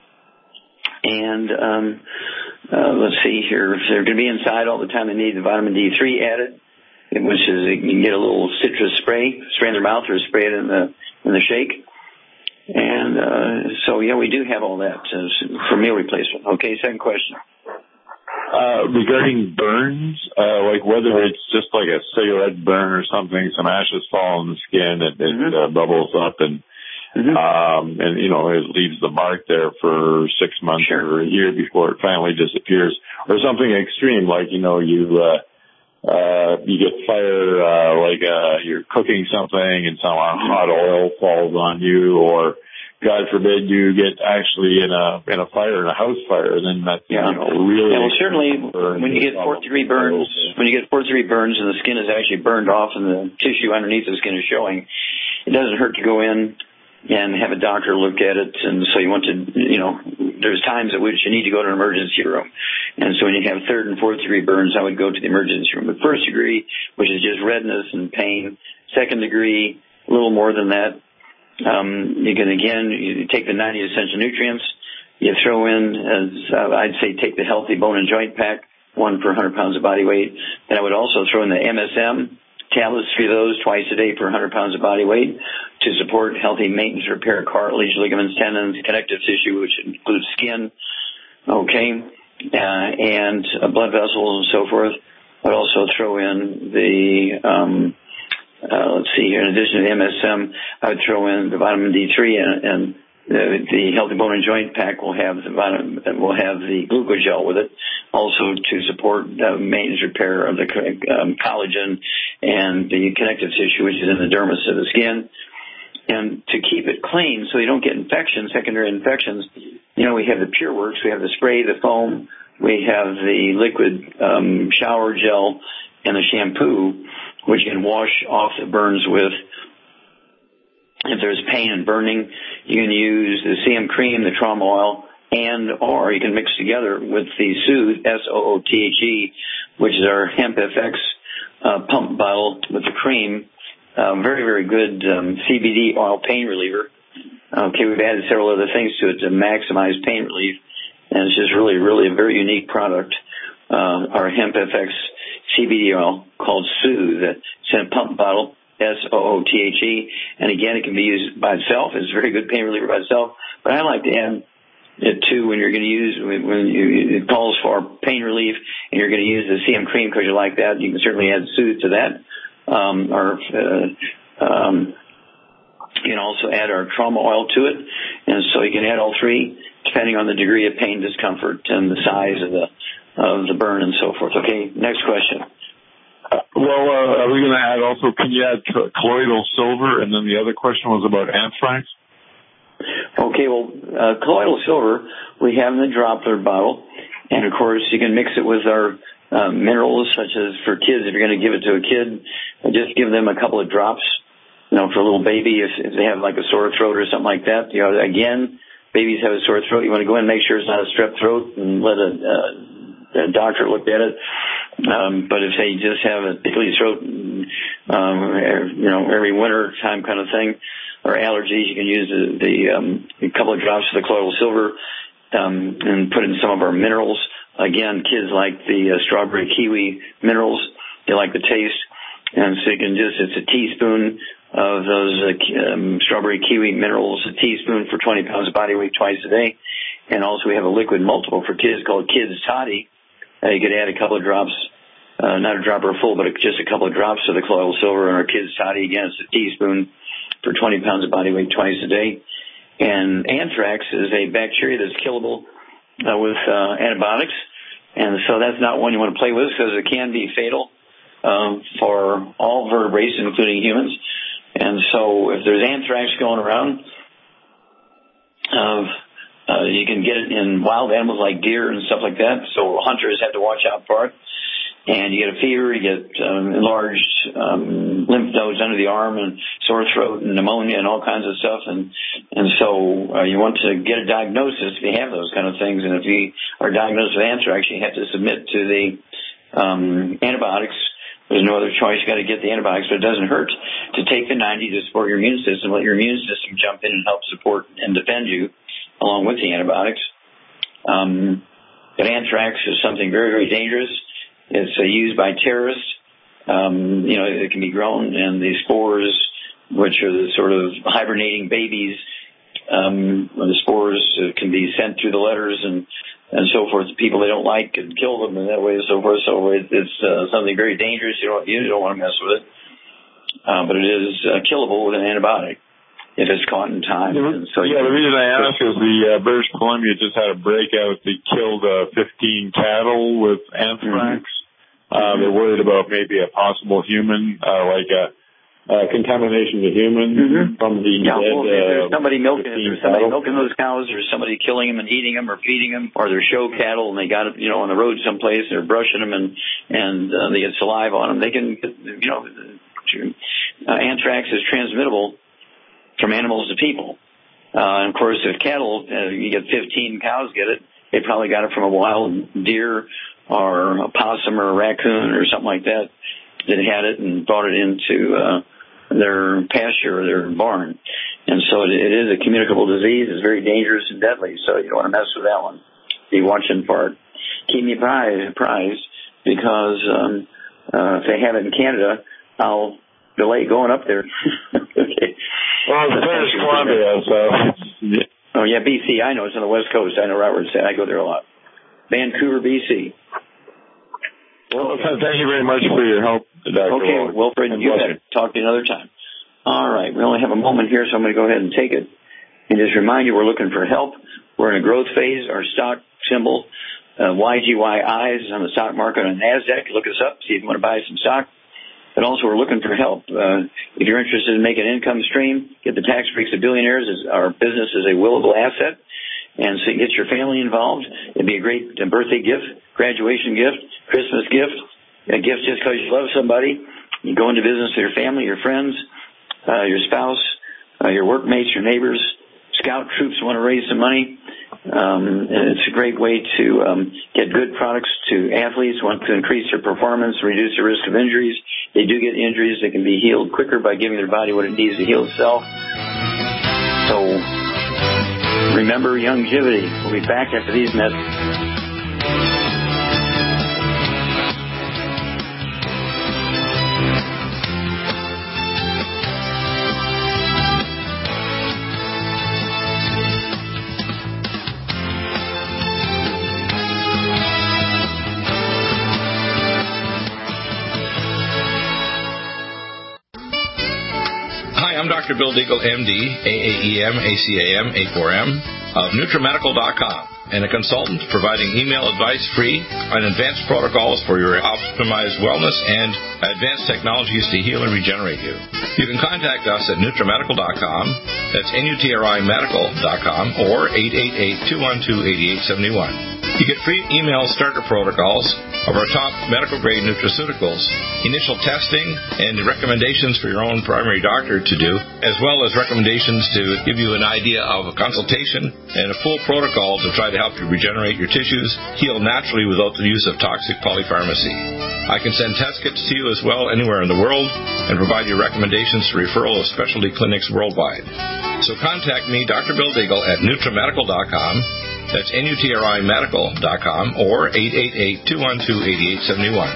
And um, uh, let's see here, if they're going to be inside all the time, they need the vitamin D three added, which is you can get a little citrus spray, spray in their mouth, or spray it in the in the shake. And uh, so, yeah, we do have all that uh, for meal replacement. Okay, second question. Uh, regarding burns, uh, like whether it's just like a cigarette burn or something, some ashes fall on the skin, it, it mm-hmm. uh, bubbles up and, mm-hmm. um, and, you know, it leaves the mark there for six months sure. or a year before it finally disappears. Or something extreme, like, you know, you, uh, uh, you get fire, uh, like, uh, you're cooking something and some hot oil falls on you, or, God forbid you get actually in a in a fire, in a house fire, then that yeah. you know really. Yeah, well, certainly when you get fourth degree burns, when you get fourth degree burns and the skin is actually burned off and the tissue underneath the skin is showing, it doesn't hurt to go in and have a doctor look at it. And so you want to, you know, there's times at which you need to go to an emergency room. And so when you have third and fourth degree burns, I would go to the emergency room. But first degree, which is just redness and pain. Second degree, a little more than that. Um, you can, again, you take the ninety essential nutrients, you throw in, as uh, I'd say, take the healthy bone and joint pack, one per one hundred pounds of body weight. Then I would also throw in the M S M tablets, three of those twice a day per one hundred pounds of body weight to support healthy maintenance, repair, cartilage, ligaments, tendons, connective tissue, which includes skin, okay, uh, and uh, blood vessels and so forth. I'd also throw in the um Uh, let's see here. In addition to the M S M, I would throw in the vitamin D three, and, and the, the Healthy Bone and Joint Pack will have the vitamin, will have the glucogel with it, also to support the maintenance repair of the um, collagen and the connective tissue, which is in the dermis of the skin. And to keep it clean, so you don't get infections, secondary infections. You know, we have the Pure Works, we have the spray, the foam, we have the liquid um, shower gel, and the shampoo, which you can wash off the burns with. If there's pain and burning, you can use the C M cream, the trauma oil, and or you can mix together with the Soothe, S O O T H E, which is our Hemp F X uh, pump bottle with the cream. Uh, very, very good um, C B D oil pain reliever. Okay, we've added several other things to it to maximize pain relief, and it's just really, really a very unique product. Uh, our Hemp F X C B D oil called Soothe. It's in a pump bottle, S O O T H E. And again, it can be used by itself. It's a very good pain reliever by itself. But I like to add it too when you're going to use, when you, it calls for pain relief and you're going to use the C M cream because you like that. You can certainly add Soothe to that. Um, or, uh, um, you can also add our trauma oil to it. And so you can add all three depending on the degree of pain, discomfort, and the size of the, of the burn and so forth. Okay, next question. Uh, well, uh, are we going to add also, can you add colloidal silver? And then the other question was about anthrax. Okay, well, uh, colloidal silver we have in the droplet bottle. And, of course, you can mix it with our uh, minerals, such as for kids. If you're going to give it to a kid, just give them a couple of drops. You know, for a little baby, if, if they have like a sore throat or something like that. You know, again, babies have a sore throat. You want to go in and make sure it's not a strep throat and let a, uh, a doctor look at it. Um, but if they just have a tickly throat, um, you know, every winter time kind of thing, or allergies, you can use the, the um, a couple of drops of the colloidal silver um, and put in some of our minerals. Again, kids like the uh, strawberry kiwi minerals. They like the taste. And so you can just, it's a teaspoon of those uh, um, strawberry kiwi minerals, a teaspoon for twenty pounds of body weight twice a day. And also we have a liquid multiple for kids called Kids Toddy. Uh, you could add a couple of drops, uh, not a dropper full, but just a couple of drops of the colloidal silver in our Kids Toddy. Again, it's a teaspoon for twenty pounds of body weight twice a day. And anthrax is a bacteria that's killable uh, with uh, antibiotics. And so that's not one you want to play with because it can be fatal um, for all vertebrates, including humans. And so if there's anthrax going around, uh, uh, you can get it in wild animals like deer and stuff like that. So hunters have to watch out for it. And you get a fever, you get um, enlarged um, lymph nodes under the arm and sore throat and pneumonia and all kinds of stuff. And and so uh, you want to get a diagnosis if you have those kind of things. And if you are diagnosed with anthrax, you have to submit to the um, antibiotics. There's no other choice. You've got to get the antibiotics, but it doesn't hurt to take the ninety to support your immune system. Let your immune system jump in and help support and defend you along with the antibiotics. Um, but anthrax is something very, very dangerous. It's uh, used by terrorists. Um, you know, it can be grown, and the spores, which are the sort of hibernating babies, um, the spores uh, can be sent through the letters and and so forth. People they don't like and kill them in that way and so forth. So it, it's uh, something very dangerous. You don't, you don't want to mess with it. Uh, but it is uh, killable with an antibiotic if it's caught in time. Yeah, and so yeah the reason I ask is the uh, British Columbia just had a breakout. They killed uh, fifteen cattle with anthrax. Mm-hmm. Uh, they're worried about maybe a possible human, uh, like a Uh, contamination to humans mm-hmm. from the yeah, dead, well, if there's uh, somebody milking, if there's somebody cattle. milking those cows, or somebody killing them and eating them, or feeding them, or they're show cattle and they got it, you know, on the road someplace, they're brushing them and and uh, they get saliva on them. They can, you know, uh, anthrax is transmittable from animals to people. Uh, and of course, if cattle, uh, you get fifteen cows get it, they probably got it from a wild deer or a possum or a raccoon or something like that that had it and brought it into uh, their pasture or their barn. And so it, it is a communicable disease. It's very dangerous and deadly, so you don't want to mess with that one. Be watching for it. Keep me apprised because um, uh, if they have it in Canada, I'll delay going up there. Okay. Well, it's British Columbia, so... Oh, yeah, B C. I know. It's on the West Coast. I know Robert said. I go there a lot. Vancouver, B C. Well, thank you very much for your help, Doctor Okay, Wallach. Wilfred, you got it. Talk to you another time. All right, we only have a moment here, so I'm going to go ahead and take it. And just remind you, we're looking for help. We're in a growth phase. Our stock symbol, uh, Y G Y I, is on the stock market on NASDAQ. Look us up, see if you want to buy some stock. But also, we're looking for help. Uh, if you're interested in making an income stream, get the Tax Breaks of Billionaires. Our business is a willable asset. And so you get your family involved. It'd be a great birthday gift, graduation gift, Christmas gift, a gift just because you love somebody. You go into business with your family, your friends, uh, your spouse, uh, your workmates, your neighbors. Scout troops want to raise some money. Um, and it's a great way to um, get good products to athletes who want to increase their performance, reduce the risk of injuries. They do get injuries. They can be healed quicker by giving their body what it needs to heal itself. So remember longevity. We'll be back after these minutes. Doctor Bill Deagle, M D, A A E M, A C A M, A four M, of NutriMedical dot com, and a consultant providing email advice free on advanced protocols for your optimized wellness and advanced technologies to heal and regenerate you. You can contact us at NutriMedical dot com, that's N U T R I Medical dot com, or eight eight eight, two one two, eight eight seven one. You get free email starter protocols of our top medical-grade nutraceuticals, initial testing, and recommendations for your own primary doctor to do, as well as recommendations to give you an idea of a consultation and a full protocol to try to help you regenerate your tissues, heal naturally without the use of toxic polypharmacy. I can send test kits to you as well anywhere in the world and provide you recommendations for referral of specialty clinics worldwide. So contact me, Doctor Bill Deagle, at NutriMedical dot com. That's N U T R I Medical dot com, or eight eight eight, two one two, eight eight seven one.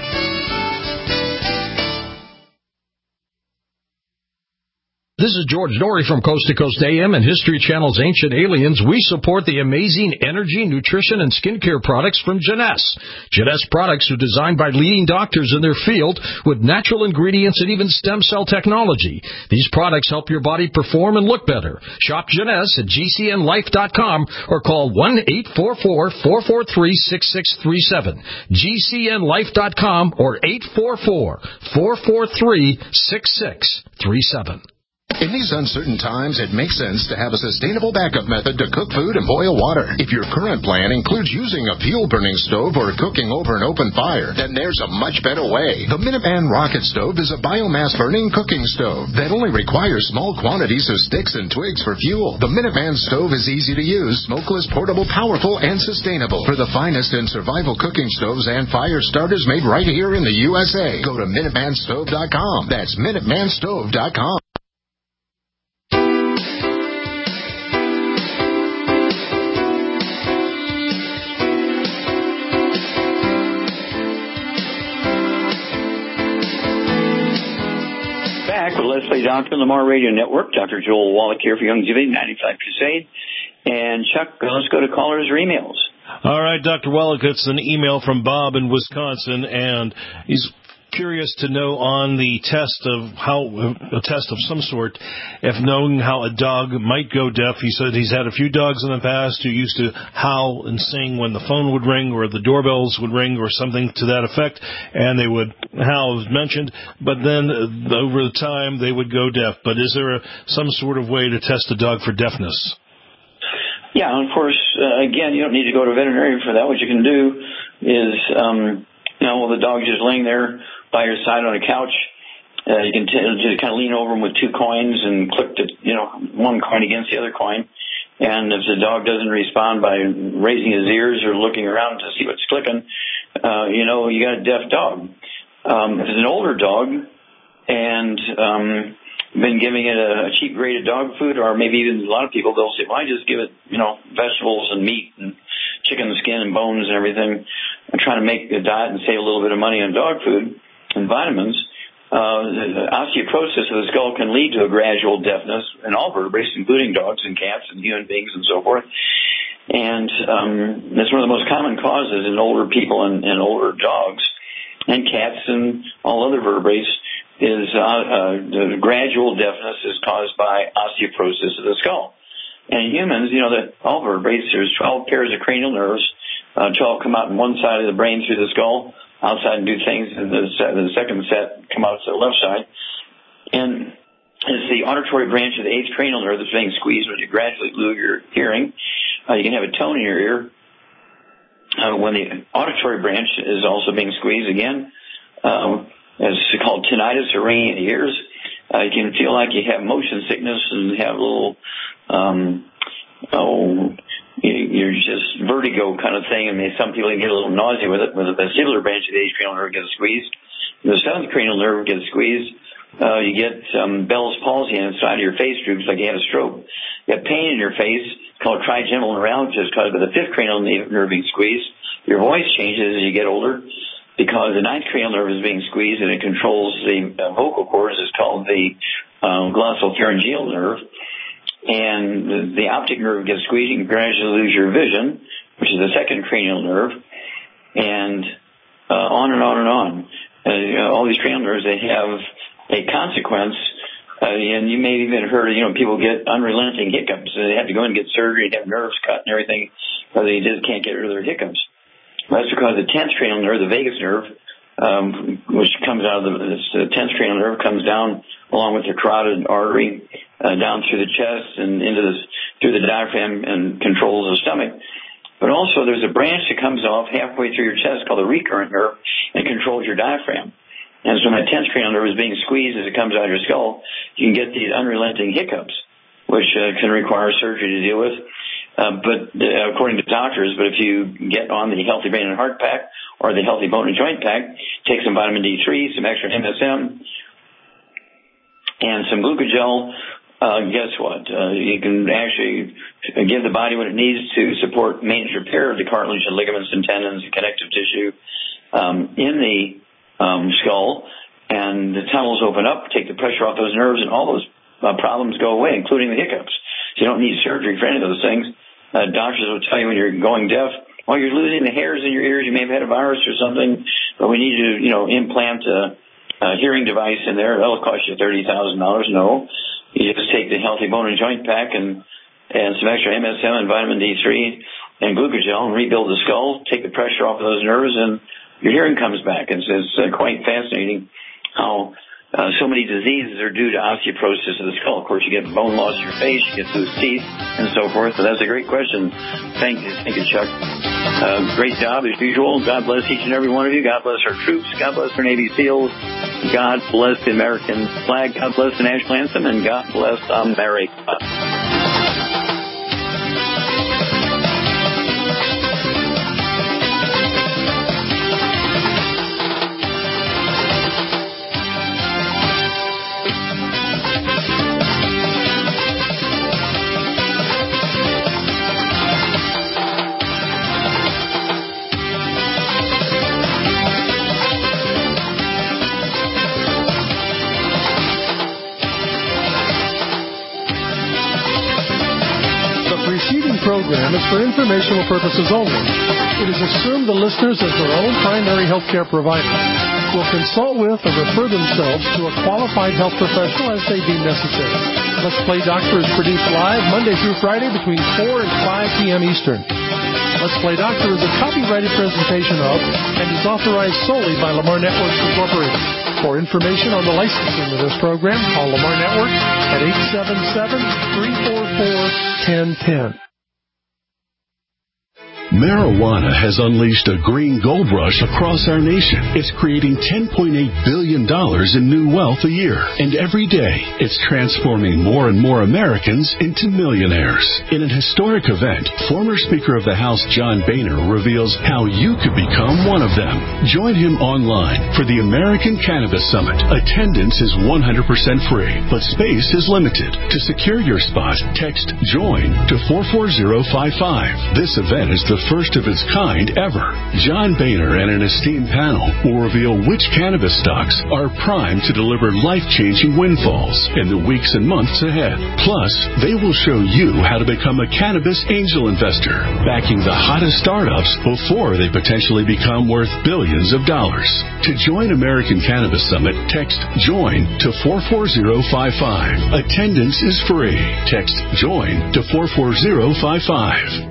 This is George Norrie from Coast to Coast A M and History Channel's Ancient Aliens. We support the amazing energy, nutrition, and skincare products from Jeunesse. Jeunesse products are designed by leading doctors in their field with natural ingredients and even stem cell technology. These products help your body perform and look better. Shop Jeunesse at G C N life dot com or call one eight four four, four four three, six six three seven. G C N life dot com or eight four four, four four three, six six three seven. In these uncertain times, it makes sense to have a sustainable backup method to cook food and boil water. If your current plan includes using a fuel-burning stove or cooking over an open fire, then there's a much better way. The Minuteman Rocket Stove is a biomass-burning cooking stove that only requires small quantities of sticks and twigs for fuel. The Minuteman Stove is easy to use, smokeless, portable, powerful, and sustainable. For the finest in survival cooking stoves and fire starters made right here in the U S A, go to Minuteman Stove dot com. That's Minuteman Stove dot com. Let's Play Doctor on the Mar Radio Network. Doctor Joel Wallach here for Youngevity ninety-five Crusade. And Chuck, let's go to callers or emails. All right, Doctor Wallach, it's an email from Bob in Wisconsin, and he's curious to know on the test of how, a test of some sort, if knowing how a dog might go deaf. He said he's had a few dogs in the past who used to howl and sing when the phone would ring or the doorbells would ring or something to that effect, and they would howl, as mentioned, but then uh, over the time they would go deaf. But is there a, some sort of way to test a dog for deafness? Yeah, of course, uh, again, you don't need to go to a veterinarian for that. What you can do is, um, you know, well, the dog's just laying there by your side on a couch. Uh, you can t- just kind of lean over him with two coins and click the, you know, one coin against the other coin. And if the dog doesn't respond by raising his ears or looking around to see what's clicking, uh, you know, you got a deaf dog. Um, if it's an older dog and um, been giving it a cheap graded dog food, or maybe even a lot of people, they'll say, well, I just give it, you know, vegetables and meat and chicken skin and bones and everything. I'm trying to make a diet and save a little bit of money on dog food and vitamins. Uh, osteoporosis of the skull can lead to a gradual deafness in all vertebrates, including dogs and cats and human beings and so forth. And um, that's one of the most common causes in older people and, and older dogs and cats and all other vertebrates is uh, uh, the gradual deafness is caused by osteoporosis of the skull. And in humans, you know, that all vertebrates, there's twelve pairs of cranial nerves. Uh, twelve come out on one side of the brain through the skull, outside and do things, and the, the second set come out to the left side. And it's the auditory branch of the eighth cranial nerve that's being squeezed when you gradually lose your hearing. Uh, you can have a tone in your ear uh, when the auditory branch is also being squeezed again. Um, it's called tinnitus or ringing in the ears. Uh, you can feel like you have motion sickness and have a little, um, oh, you're just vertigo kind of thing. I mean, some people can get a little nausea with it. When the vestibular branch of the eighth cranial nerve gets squeezed, the seventh cranial nerve gets squeezed. Uh, you get um, Bell's palsy inside of your face droops like you had a stroke. You have pain in your face called trigeminal neuralgia, caused by the fifth cranial nerve being squeezed. Your voice changes as you get older because the ninth cranial nerve is being squeezed and it controls the uh, vocal cords. It's called the um, glossopharyngeal nerve. And the optic nerve gets squeezed, you can gradually lose your vision, which is the second cranial nerve, and uh, on and on and on. Uh, you know, all these cranial nerves, they have a consequence Uh, and you may have even heard, you know, people get unrelenting hiccups. They have to go in and get surgery and have nerves cut and everything, or they just can't get rid of their hiccups. Well, that's because the tenth cranial nerve, the vagus nerve, um, which comes out of the this, uh, tenth cranial nerve, comes down along with the carotid artery uh, down through the chest and into this through the diaphragm and controls the stomach. But also there's a branch that comes off halfway through your chest called the recurrent nerve and controls your diaphragm. And so when that tenth cranial nerve is being squeezed as it comes out of your skull, you can get these unrelenting hiccups, which uh, can require surgery to deal with. Uh, but uh, according to doctors, but if you get on the Healthy Brain and Heart Pack or the Healthy Bone and Joint Pack, take some vitamin D three, some extra M S M, and some glucogel, uh, guess what? Uh, you can actually give the body what it needs to support maintenance repair of the cartilage and ligaments and tendons and connective tissue um, in the Um, skull, and the tunnels open up, take the pressure off those nerves, and all those uh, problems go away, including the hiccups. So you don't need surgery for any of those things. Uh, doctors will tell you when you're going deaf, well, you're losing the hairs in your ears, you may have had a virus or something, but we need to, you know, implant a, a hearing device in there. That'll cost you thirty thousand dollars. No. You just take the Healthy Bone and Joint Pack and, and some extra M S M and vitamin D three and glucogel and rebuild the skull, take the pressure off of those nerves, and your hearing comes back. It's, it's uh, quite fascinating how uh, so many diseases are due to osteoporosis of the skull. Of course, you get bone loss in your face, you get loose teeth, and so forth. So that's a great question. Thank you, thank you, Chuck. Uh, great job as usual. God bless each and every one of you. God bless our troops. God bless our Navy SEALs. God bless the American flag. God bless the national anthem, and God bless America. Program is for informational purposes only. It is assumed the listeners, as their own primary health care provider, will consult with or refer themselves to a qualified health professional as they deem necessary. Let's Play Doctor is produced live Monday through Friday between four and five p.m. Eastern. Let's Play Doctor is a copyrighted presentation of and is authorized solely by Lamar Networks Incorporated. For information on the licensing of this program, call Lamar Networks at eight seven seven, three four four, one zero one zero. Marijuana has unleashed a green gold rush across our nation. It's creating ten point eight billion dollars in new wealth a year. And every day, it's transforming more and more Americans into millionaires. In an historic event, former Speaker of the House John Boehner reveals how you could become one of them. Join him online for the American Cannabis Summit. Attendance is one hundred percent free, but space is limited. To secure your spot, text JOIN to four four zero five five. This event is the first of its kind ever. John Boehner and an esteemed panel will reveal which cannabis stocks are primed to deliver life-changing windfalls in the weeks and months ahead. Plus, they will show you how to become a cannabis angel investor, backing the hottest startups before they potentially become worth billions of dollars. To join American Cannabis Summit, text JOIN to four four zero five five. Attendance is free. Text JOIN to four four zero five five.